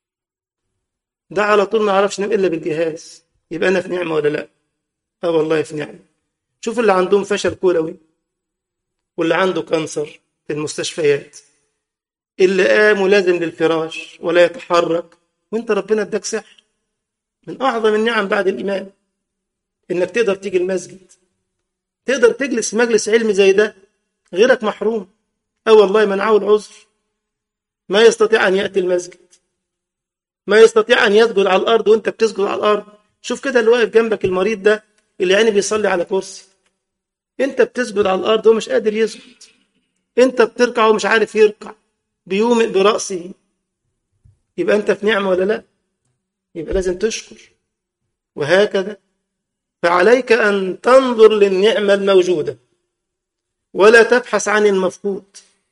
Speaker 1: ده على طول ما أعرفش نام إلا بالجهاز، يبقى أنا في نعمة ولا لا؟ والله في نعمة. شوف اللي عندهم فشل كلوي واللي عنده كانسر في المستشفيات، اللي قام لازم للفراش ولا يتحرك، وانت ربنا اداك صحة. من أعظم النعم بعد الإيمان إنك تقدر تيجي المسجد، تقدر تجلس في مجلس علم زي ده، غيرك محروم. والله منعه العذر، ما يستطيع أن يأتي المسجد، ما يستطيع أن يسجد على الأرض وانت بتسجد على الأرض. شوف كده اللي واقف جنبك المريض ده اللي يعني بيصلي على كرسي، انت بتسجد على الأرض ومش قادر يسجد، انت بتركع ومش عارف يركع، بيومئ برأسه، يبقى انت في نعمة ولا لا؟ يبقى لازم تشكر. وهكذا فعليك أن تنظر للنعمة الموجودة ولا تبحث عن المفقود،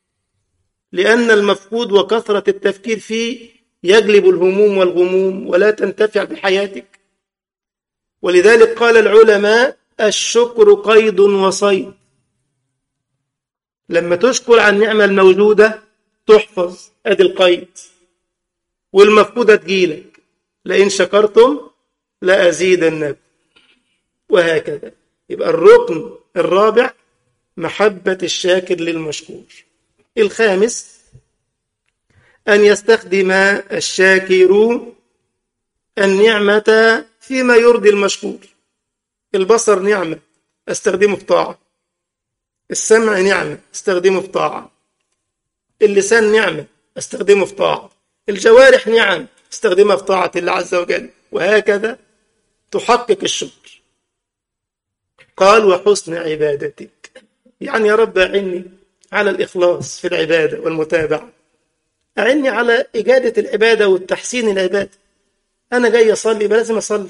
Speaker 1: لأن المفقود وكثرة التفكير فيه يجلب الهموم والغموم ولا تنتفع بحياتك. ولذلك قال العلماء الشكر قيد وصيد، لما تشكر عن النعمة الموجودة تحفظ، أدي القيد، والمفقودة تجيلك، لئن شكرتم لأزيدنكم، وهكذا. يبقى الركن الرابع محبة الشاكر للمشكور. الخامس أن يستخدم الشاكر النعمة فيما يرضي المشكور. البصر نعمة استخدمه في طاعة، السمع نعمة استخدمه في طاعة، اللسان نعمة استخدمه في طاعة، الجوارح نعم استخدمها في طاعة الله عز وجل، وهكذا تحقق الشكر. قال وحسن عبادتك، يعني يا رب أعني على الإخلاص في العبادة والمتابعة، أعني على إجادة العبادة والتحسين العبادة. أنا جاي أصلي يبقى لازم أصلي،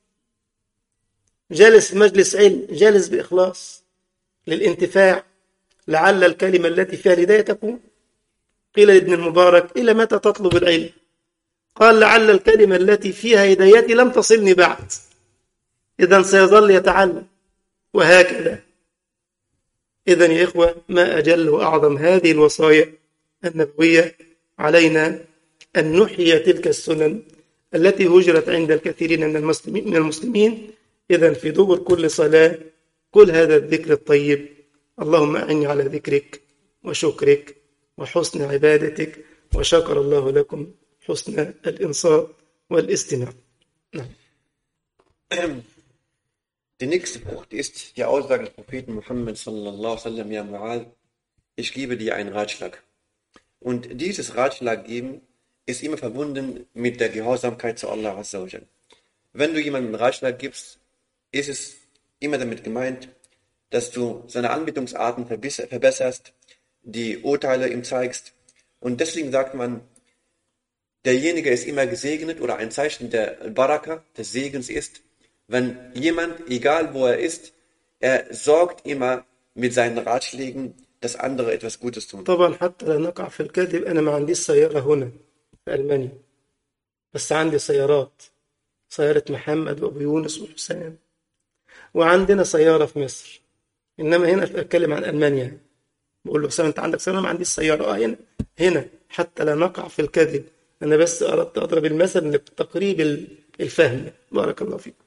Speaker 1: جالس في مجلس علم جالس بإخلاص للانتفاع، لعل الكلمة التي فيها الهداية تكون. قيل لابن المبارك إلى متى تطلب العلم؟ قال لعل الكلمة التي فيها هدايتي لم تصلني بعد، إذا سيظل يتعلم. وهكذا إذن يا إخوة ما أجل وأعظم هذه الوصايا النبوية، علينا أن نحيي تلك السنن التي هجرت عند الكثيرين من المسلمين. إذن في دبر كل صلاة كل هذا الذكر الطيب: اللهم أعني على ذكرك وشكرك وحسن عبادتك. وشكر الله لكم حسن الإنصات والاستماع.
Speaker 2: Die nächste Frucht ist die Aussage des Propheten Muhammad sallallahu alaihi wasallam: Ja Mu'adh, ich gebe dir einen Ratschlag. Und dieses Ratschlag geben ist immer verbunden mit der Gehorsamkeit zu Allah Azza wa Jal. Wenn du jemandem einen Ratschlag gibst, ist es immer damit gemeint, dass du seine Anbetungsarten verbesserst, die Urteile ihm zeigst. Und deswegen sagt man, derjenige ist immer gesegnet, oder ein Zeichen der Baraka, des Segens ist, wenn jemand, egal wo er ist, er sorgt immer mit seinen Ratschlägen, dass andere etwas Gutes tun.
Speaker 1: طبعا حتى لا نقع في الكذب، أنا ما عنديش سيارة هنا في ألمانيا، بس عندي سيارات، سيارة محمد وأبو يونس وحسام، وعندنا سيارة في مصر. إنما هنا أتكلم عن ألمانيا، بقول له حسام أنت عندك سيارة؟ ما عنديش سيارة. هنا حتى لا نقع في الكذب. أنا بس أردت أضرب المثل لتقريب الفهم. بارك الله فيكم.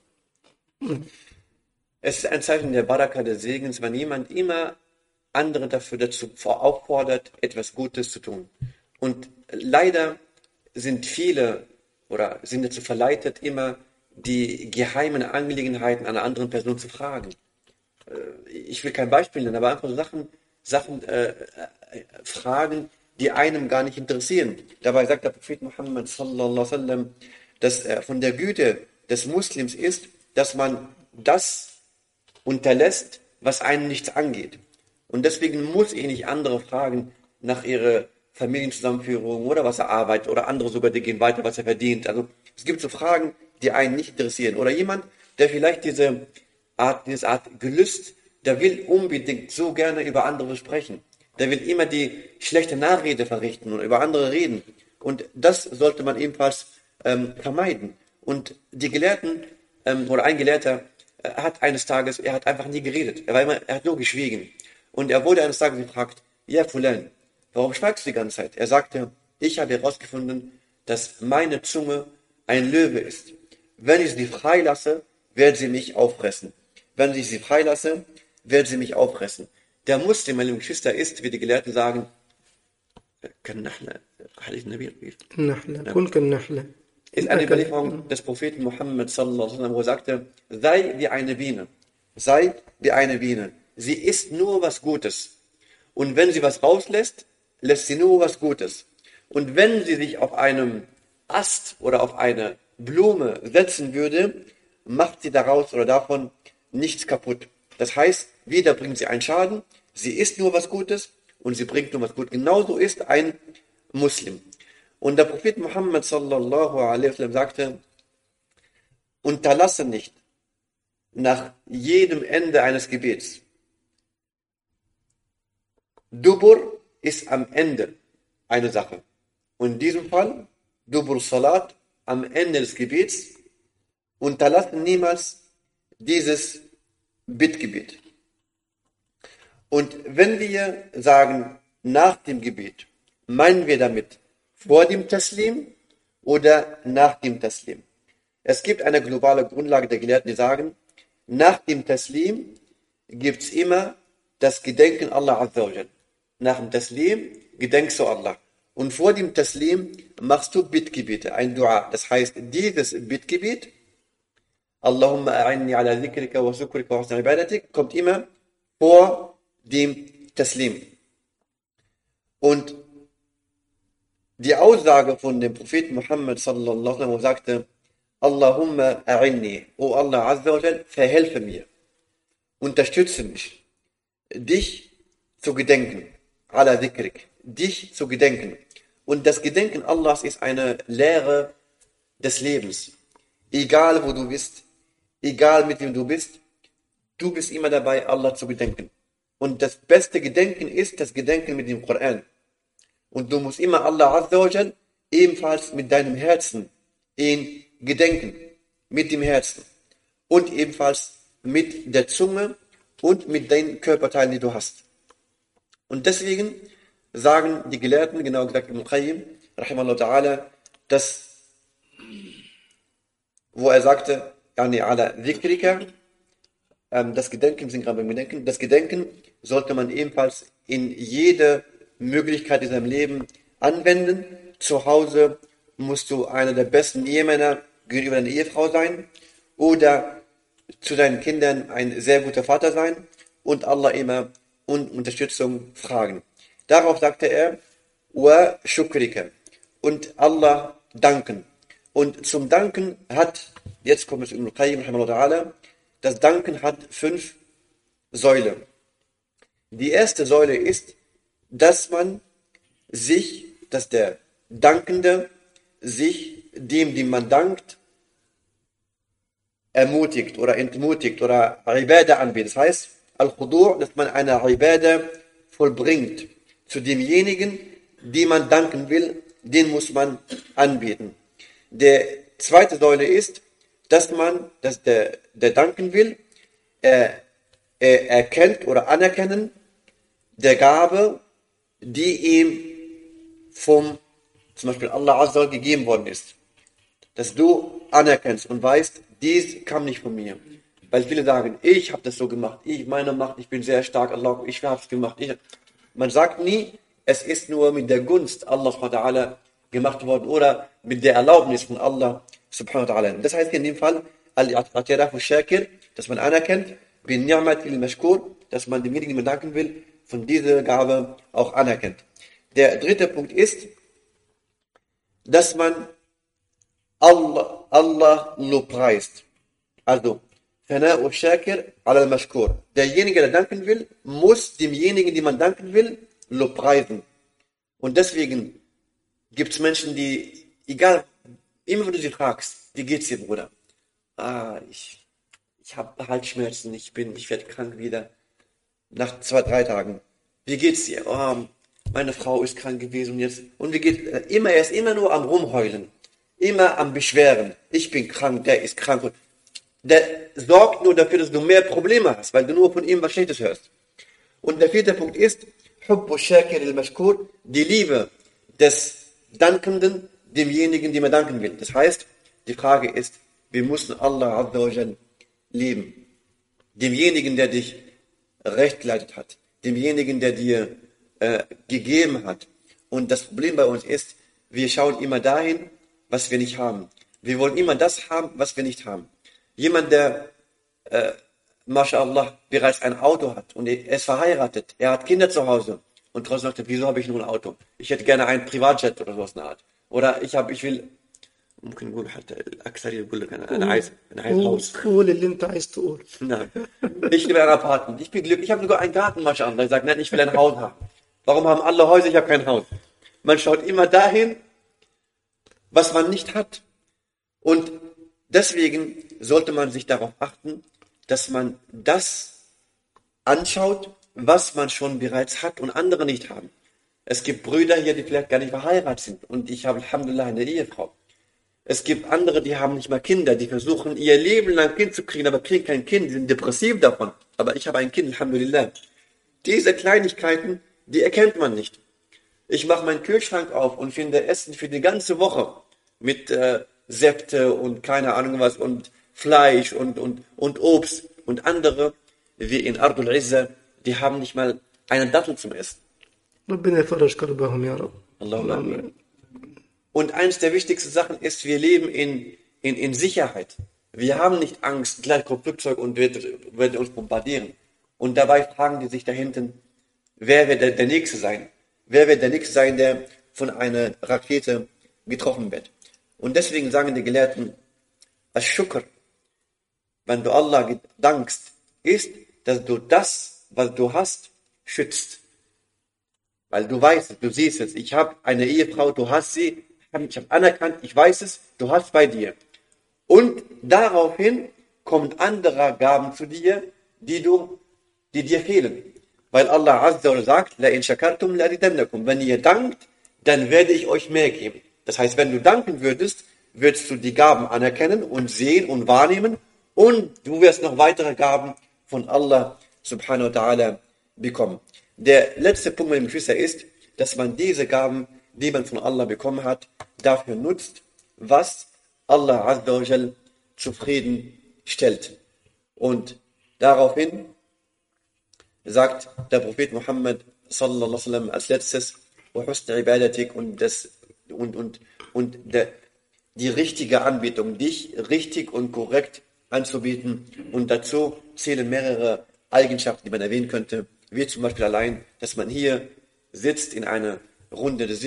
Speaker 2: Es ist ein Zeichen der Baraka, des Segens, wenn jemand immer andere dazu auffordert, etwas Gutes zu tun. Und leider sind viele oder sind dazu verleitet, immer die geheimen Angelegenheiten einer anderen Person zu fragen. Ich will kein Beispiel nennen, aber einfach Sachen fragen, die einem gar nicht interessieren. Dabei sagt der Prophet Muhammad sallallahu alaihi wasallam, dass von der Güte des Muslims ist, dass man das unterlässt, was einen nichts angeht. Und deswegen muss ich nicht andere fragen nach ihrer Familienzusammenführung oder was er arbeitet, oder andere sogar, die gehen weiter, was er verdient. Also es gibt so Fragen, die einen nicht interessieren. Oder jemand, der vielleicht diese Art Gelüst, der will unbedingt so gerne über andere sprechen. Der will immer die schlechte Nachrede verrichten und über andere reden. Und das sollte man ebenfalls vermeiden. Und die Gelehrten oder ein Gelehrter hat eines Tages, er hat einfach nie geredet. Er hat nur geschwiegen. Und er wurde eines Tages gefragt: Ja, Fulan, warum schweigst du die ganze Zeit? Er sagte: Ich habe herausgefunden, dass meine Zunge ein Löwe ist. Wenn ich sie freilasse, wird sie mich auffressen. Wenn ich sie freilasse, wird sie mich auffressen. Der Muslim, meine Geschwister, ist, wie die Gelehrten sagen, ist eine Überlieferung des Propheten Muhammad sallallahu alaihi wasallam, wo er sagte: Sei wie eine Biene. Sei wie eine Biene. Sie isst nur was Gutes. Und wenn sie was rauslässt, lässt sie nur was Gutes. Und wenn sie sich auf einem Ast oder auf eine Blume setzen würde, macht sie daraus oder davon nichts kaputt. Das heißt, weder bringt sie einen Schaden, sie isst nur was Gutes und sie bringt nur was Gutes. Genauso ist ein Muslim. Und der Prophet Muhammad sallallahu alaihi wasallam sagte: Unterlasse nicht nach jedem Ende eines Gebets. Dubur ist am Ende eine Sache. Und in diesem Fall, Dubur Salat, am Ende des Gebets, unterlasse niemals dieses Bittgebet. Und wenn wir sagen nach dem Gebet, meinen wir damit vor dem Taslim oder nach dem Taslim? Es gibt eine globale Grundlage der Gelehrten, die sagen, nach dem Taslim gibt es immer das Gedenken Allah Azza wa Jal. Nach dem Taslim gedenkst du Allah. Und vor dem Taslim machst du Bittgebete, ein Dua. Das heißt, dieses Bittgebet, Allahumma a'inni ala dhikrika wa shukrika wa husni ibadatik, kommt immer vor dem Taslim. Und die Aussage von dem Propheten Muhammad sallallahu alaihi wasallam, wo er sagte, Allahumma a'inni, O Allah Azza wa Jal, verhelfe mir, unterstütze mich, dich zu gedenken, ala dhikrik, dich zu gedenken. Und das Gedenken Allahs ist eine Lehre des Lebens. Egal wo du bist, egal mit wem du bist immer dabei, Allah zu gedenken. Und das beste Gedenken ist das Gedenken mit dem Koran. Und du musst immer Allah Azza wa Jal ebenfalls mit deinem Herzen ihn gedenken, mit dem Herzen. Und ebenfalls mit der Zunge und mit den Körperteilen, die du hast. Und deswegen sagen die Gelehrten, genau gesagt Ibn Qayyim, rahimahullah ta'ala, dass, wo er sagte, yani ala dhikrika, das Gedenken, wir sind gerade beim Gedenken, das Gedenken sollte man ebenfalls in jede Möglichkeit in seinem Leben anwenden. Zu Hause musst du einer der besten Ehemänner gegenüber deiner Ehefrau sein oder zu deinen Kindern ein sehr guter Vater sein und Allah immer um Unterstützung fragen. Darauf sagte er, wa shukrika, und Allah danken. Und zum Danken hat, jetzt kommt es Ibn Qayyim, das Danken hat 5 Säulen. Die erste Säule ist, dass der Dankende sich dem man dankt, ermutigt oder entmutigt oder Ibadah anbietet. Das heißt, Al-Khudu', dass man eine Ibadah vollbringt. Zu demjenigen, dem man danken will, den muss man anbieten. Der zweite Säule ist, dass der danken will, er erkennt oder anerkennen der Gabe, die ihm zum Beispiel Allah Azza gegeben worden ist. Dass du anerkennst und weißt, dies kam nicht von mir. Weil viele sagen, ich habe das so gemacht, meine Macht, ich bin sehr stark, Allah, ich habe es gemacht. Man sagt nie, es ist nur mit der Gunst Allah subhanahu wa ta'ala gemacht worden oder mit der Erlaubnis von Allah subhanahu wa ta'ala. Das heißt in dem Fall, al-i'tirafu shakir, dass man anerkennt, bin ni'matil mashkur, dass man demjenigen, den man danken will, von dieser Gabe auch anerkennt. Der dritte Punkt ist, dass man Allah lobpreist. Also, Thana'u Shakir ala al-Mashkur. Derjenige, der danken will, muss demjenigen, den man danken will, lobpreisen. Und deswegen gibt es Menschen, die, egal, immer wenn du sie fragst, wie geht's dir, Bruder? Ich habe Halsschmerzen, ich werde krank wieder. Nach 2-3 Tagen. Wie geht's dir? Meine Frau ist krank gewesen und jetzt. Und er ist immer nur am Rumheulen. Immer am Beschweren. Ich bin krank, der ist krank. Der sorgt nur dafür, dass du mehr Probleme hast, weil du nur von ihm was Schlechtes hörst. Und der vierte Punkt ist, Hubbu Shakir al-Mashkur, die Liebe des Dankenden, demjenigen, dem er danken will. Das heißt, die Frage ist, wir müssen Allah Azza wa Jal lieben. Demjenigen, der dich recht geleitet hat. Demjenigen, der dir gegeben hat. Und das Problem bei uns ist, wir schauen immer dahin, was wir nicht haben. Wir wollen immer das haben, was wir nicht haben. Jemand, der, MashaAllah, bereits ein Auto hat und er ist verheiratet, er hat Kinder zu Hause und trotzdem sagt er, wieso habe ich nur ein Auto? Ich hätte gerne ein Privatjet oder sowas in der Art. Oder ich will, ممكن نقول حتى الأكثر يقول لك أنا عايز Haus.
Speaker 1: قول اللي انت عايز تقول.
Speaker 2: Nein. Ich will ein Apartment. Ich bin glücklich. Ich habe sogar einen Garten, MashaAllah. Ich sage, nein, ich will ein Haus haben. Warum haben alle Häuser? Ich habe kein Haus. Man schaut immer dahin, was man nicht hat. Und deswegen sollte man sich darauf achten, dass man das anschaut, was man schon bereits hat und andere nicht haben. Es gibt Brüder hier, die vielleicht gar nicht verheiratet sind. Und ich habe, Alhamdulillah, eine Ehefrau. Es gibt andere, die haben nicht mal Kinder, die versuchen ihr Leben lang ein Kind zu kriegen, aber kriegen kein Kind, die sind depressiv davon. Aber ich habe ein Kind, Alhamdulillah. Diese Kleinigkeiten, die erkennt man nicht. Ich mache meinen Kühlschrank auf und finde Essen für die ganze Woche mit Säfte und keine Ahnung was und Fleisch und Obst und andere, wie in Ardul Izza, die haben nicht mal einen Dattel zum Essen.
Speaker 1: ربنا يفرج كربهم يا رب.
Speaker 2: Allahumma amin. Und eines der wichtigsten Sachen ist, wir leben in Sicherheit. Wir haben nicht Angst, gleich kommt Flugzeug und wird uns bombardieren. Und dabei fragen die sich da hinten, wer wird der Nächste sein? Wer wird der Nächste sein, der von einer Rakete getroffen wird. Und deswegen sagen die Gelehrten, Ash-Shukr, wenn du Allah dankst, ist, dass du das, was du hast, schützt. Weil du weißt, du siehst es, ich habe eine Ehefrau, du hast sie, ich habe anerkannt, ich weiß es, du hast bei dir. Und daraufhin kommen andere Gaben zu dir, die dir fehlen. Weil Allah Azza wa sagt, La in shakartum la azidannakum. Wenn ihr dankt, dann werde ich euch mehr geben. Das heißt, wenn du danken würdest, wirst du die Gaben anerkennen und sehen und wahrnehmen und du wirst noch weitere Gaben von Allah subhanahu wa ta'ala bekommen. Der letzte Punkt mit dem Geschwister ist, dass man diese Gaben, die man von Allah bekommen hat, dafür nutzt, was Allah Azza wa Jal zufrieden stellt. Und daraufhin sagt der Prophet Muhammad sallallahu alaihi wasallam als letztes die richtige Anbetung, dich richtig und korrekt anzubieten. Und dazu zählen mehrere Eigenschaften, die man erwähnen könnte, wie zum Beispiel allein, dass man hier sitzt in einer Runde des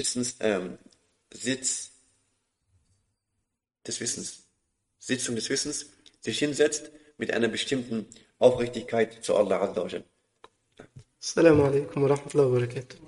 Speaker 2: Sitzung des Wissens, sich hinsetzt mit einer bestimmten Aufrichtigkeit zu Allah Azza wa Jal.
Speaker 1: Assalamu alaikum wa rahmatullahi wa barakatuh.